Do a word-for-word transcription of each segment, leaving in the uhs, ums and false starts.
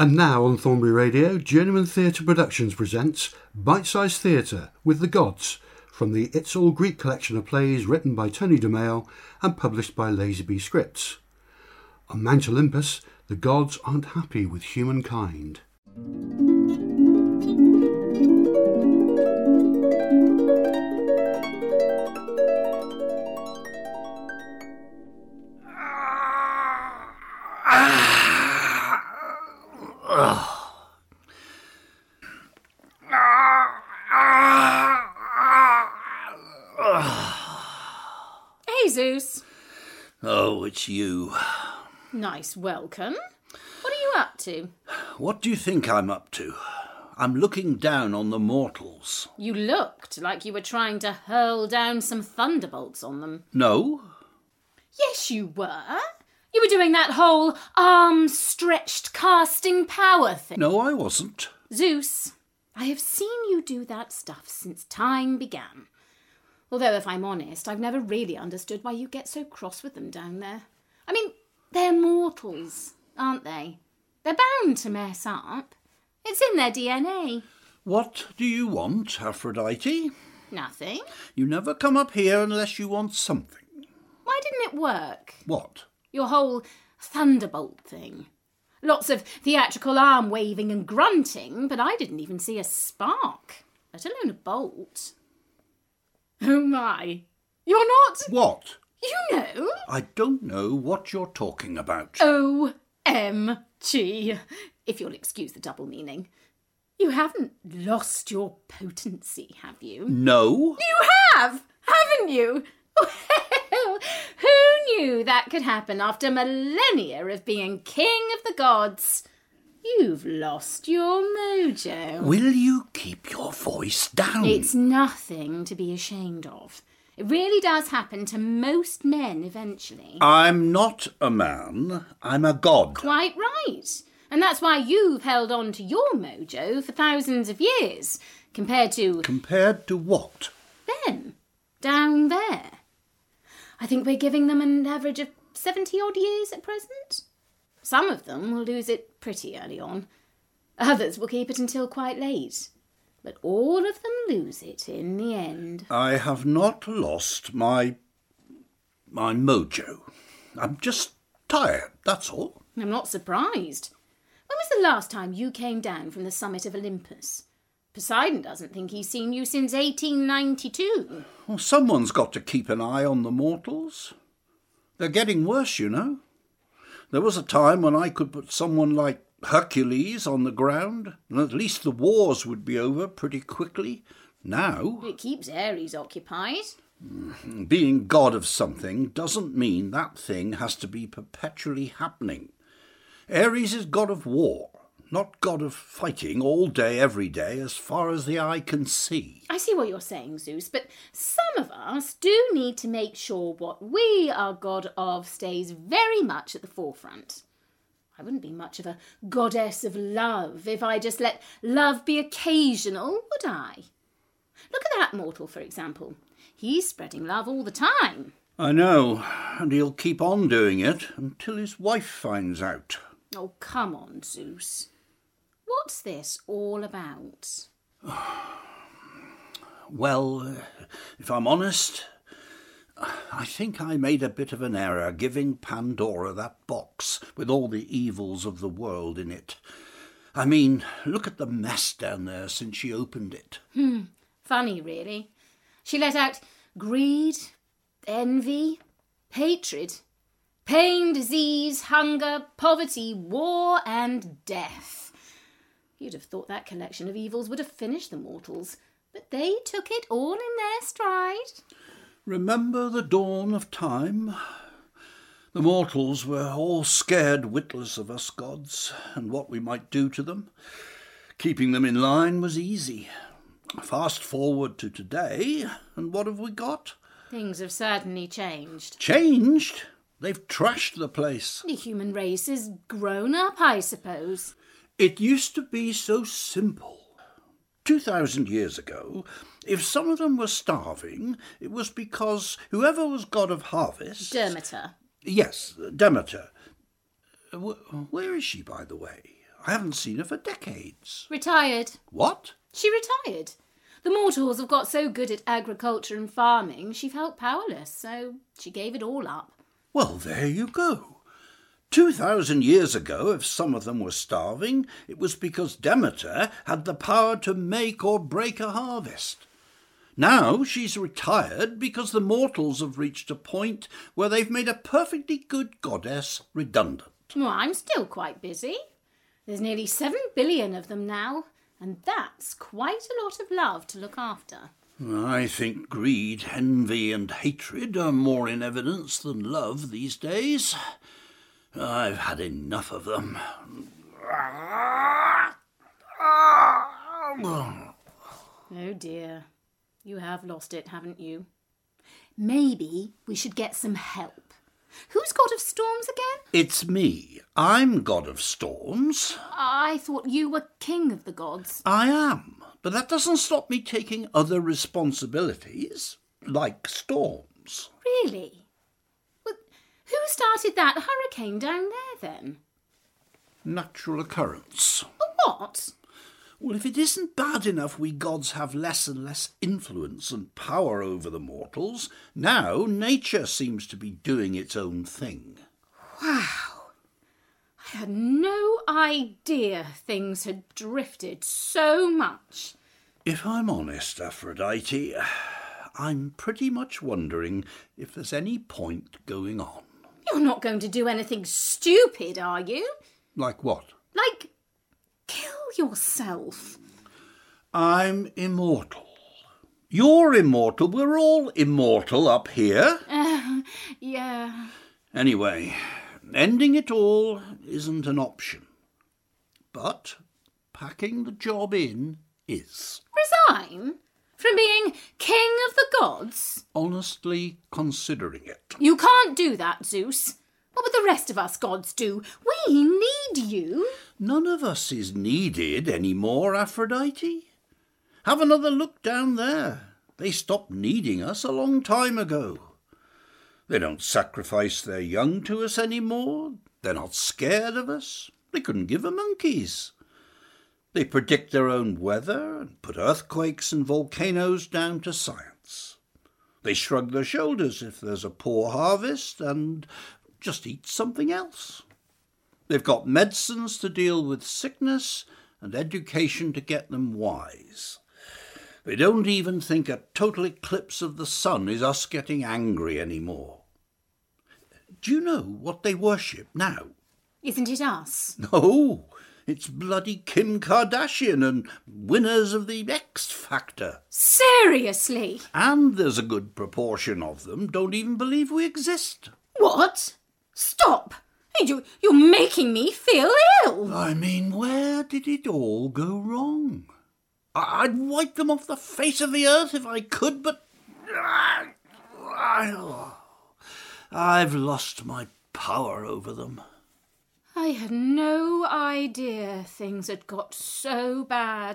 And now on Thornbury Radio, Journeyman Theatre Productions presents Bite-Sized Theatre with the Gods from the It's All Greek collection of plays written by Tony DeMeo and published by Lazyby Scripts. On Mount Olympus, the gods aren't happy with humankind. Hey, Zeus. Oh, it's you. Nice welcome. What are you up to? What do you think I'm up to? I'm looking down on the mortals. You looked like you were trying to hurl down some thunderbolts on them. No? Yes, you were. You were doing that whole arm-stretched casting power thing. No, I wasn't. Zeus, I have seen you do that stuff since time began. Although, if I'm honest, I've never really understood why you get so cross with them down there. I mean, they're mortals, aren't they? They're bound to mess up. It's in their D N A. What do you want, Aphrodite? Nothing. You never come up here unless you want something. Why didn't it work? What? Your whole thunderbolt thing. Lots of theatrical arm waving and grunting, but I didn't even see a spark, let alone a bolt. Oh my. You're not... What? You know. I don't know what you're talking about. O M G. If you'll excuse the double meaning. You haven't lost your potency, have you? No. You have, haven't you? Well, who knew that could happen after millennia of being king of the gods? You've lost your mojo. Will you keep your voice down? It's nothing to be ashamed of. It really does happen to most men eventually. I'm not a man. I'm a god. Quite right. And that's why you've held on to your mojo for thousands of years, compared to... Compared to what? Them. Down there. I think we're giving them an average of seventy-odd years at present. Some of them will lose it pretty early on. Others will keep it until quite late. But all of them lose it in the end. I have not lost my... my mojo. I'm just tired, that's all. I'm not surprised. When was the last time you came down from the summit of Olympus? Poseidon doesn't think he's seen you since eighteen ninety-two. Well, someone's got to keep an eye on the mortals. They're getting worse, you know. There was a time when I could put someone like Hercules on the ground, and at least the wars would be over pretty quickly. Now... It keeps Ares occupied. Being god of something doesn't mean that thing has to be perpetually happening. Ares is god of war, not god of fighting all day, every day, as far as the eye can see. I see what you're saying, Zeus, but some of us do need to make sure what we are god of stays very much at the forefront. I wouldn't be much of a goddess of love if I just let love be occasional, would I? Look at that mortal, for example. He's spreading love all the time. I know, and he'll keep on doing it until his wife finds out. Oh, come on, Zeus. What's this all about? Well, if I'm honest, I think I made a bit of an error giving Pandora that box with all the evils of the world in it. I mean, look at the mess down there since she opened it. Hmm, funny, really. She let out greed, envy, hatred, pain, disease, hunger, poverty, war, and death. You'd have thought that collection of evils would have finished the mortals, but they took it all in their stride. Remember the dawn of time? The mortals were all scared witless of us gods and what we might do to them. Keeping them in line was easy. Fast forward to today, and what have we got? Things have certainly changed. Changed? They've trashed the place. The human race has grown up, I suppose. It used to be so simple. Two thousand years ago, if some of them were starving, it was because whoever was god of harvest... Demeter. Yes, Demeter. Where is she, by the way? I haven't seen her for decades. Retired. What? She retired. The mortals have got so good at agriculture and farming, she felt powerless, so she gave it all up. Well, there you go. Two thousand years ago, if some of them were starving, it was because Demeter had the power to make or break a harvest. Now she's retired because the mortals have reached a point where they've made a perfectly good goddess redundant. Well, I'm still quite busy. There's nearly seven billion of them now, and that's quite a lot of love to look after. I think greed, envy and hatred are more in evidence than love these days. I've had enough of them. Oh dear, you have lost it, haven't you? Maybe we should get some help. Who's God of Storms again? It's me. I'm God of Storms. I thought you were king of the gods. I am, but that doesn't stop me taking other responsibilities, like storms. Really? Well, who started that hurricane down there then? Natural occurrence. A what? Well, if it isn't bad enough we gods have less and less influence and power over the mortals, now nature seems to be doing its own thing. Wow. I had no idea things had drifted so much. If I'm honest, Aphrodite, I'm pretty much wondering if there's any point going on. You're not going to do anything stupid, are you? Like what? Like kill yourself. I'm immortal. You're immortal. We're all immortal up here. Uh, yeah. Anyway, ending it all isn't an option. But packing the job in is. Resign? From being king of the gods? Honestly considering it. You can't do that, Zeus. What would the rest of us gods do? We need you. None of us is needed any more, Aphrodite. Have another look down there. They stopped needing us a long time ago. They don't sacrifice their young to us any more. They're not scared of us. They couldn't give a monkeys. They predict their own weather and put earthquakes and volcanoes down to science. They shrug their shoulders if there's a poor harvest and just eat something else. They've got medicines to deal with sickness and education to get them wise. They don't even think a total eclipse of the sun is us getting angry anymore. Do you know what they worship now? Isn't it us? No, it's bloody Kim Kardashian and winners of the X Factor. Seriously? And there's a good proportion of them don't even believe we exist. What? Stop! You, you're making me feel ill. I mean, where did it all go wrong? I- I'd wipe them off the face of the earth if I could, but I've lost my power over them. I had no idea things had got so bad.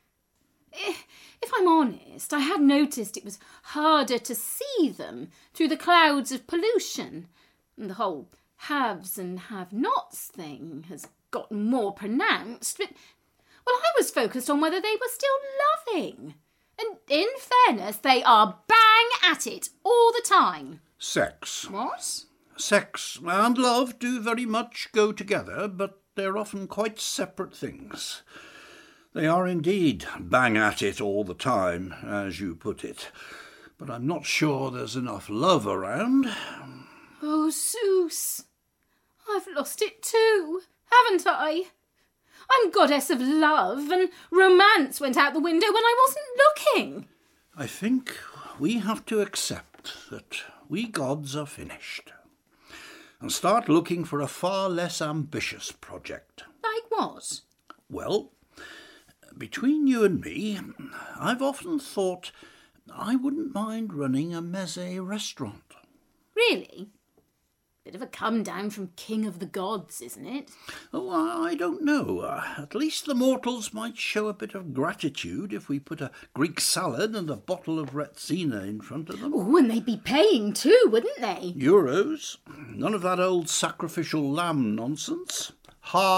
If I'm honest, I had noticed it was harder to see them through the clouds of pollution. And the whole haves and have-nots thing has gotten more pronounced, but, well, I was focused on whether they were still loving. And in fairness, they are bang at it all the time. Sex. What? Sex and love do very much go together, but they're often quite separate things. They are indeed bang at it all the time, as you put it. But I'm not sure there's enough love around. Oh, Zeus, I've lost it too, haven't I? I'm goddess of love, and romance went out the window when I wasn't looking. I think we have to accept that we gods are finished and start looking for a far less ambitious project. Like what? Well, between you and me, I've often thought I wouldn't mind running a meze restaurant. Really? Bit of a come down from King of the Gods, isn't it? Oh, I don't know. Uh, at least the mortals might show a bit of gratitude if we put a Greek salad and a bottle of Retsina in front of them. Oh, and they'd be paying too, wouldn't they? Euros. None of that old sacrificial lamb nonsense. Hard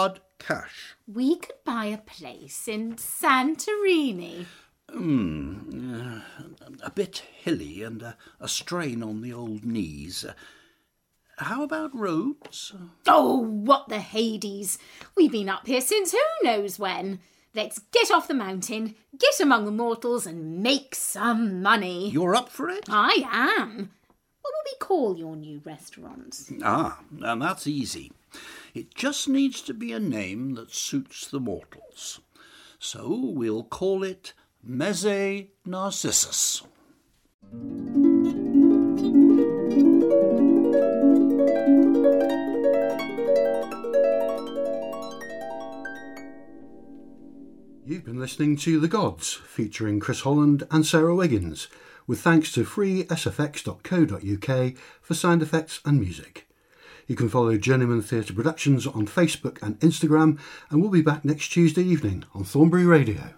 cash. We could buy a place in Santorini. Hmm, uh, a bit hilly and a, a strain on the old knees. Uh, how about roads? Oh, what the Hades! We've been up here since who knows when. Let's get off the mountain, get among the mortals and make some money. You're up for it? I am. What will we call your new restaurant? Ah, and that's easy. It just needs to be a name that suits the mortals. So we'll call it Meze Narcissus. You've been listening to The Gods, featuring Chris Holland and Sarah Wiggins, with thanks to free s f x dot co dot u k for sound effects and music. You can follow Journeyman Theatre Productions on Facebook and Instagram, and we'll be back next Tuesday evening on Thornbury Radio.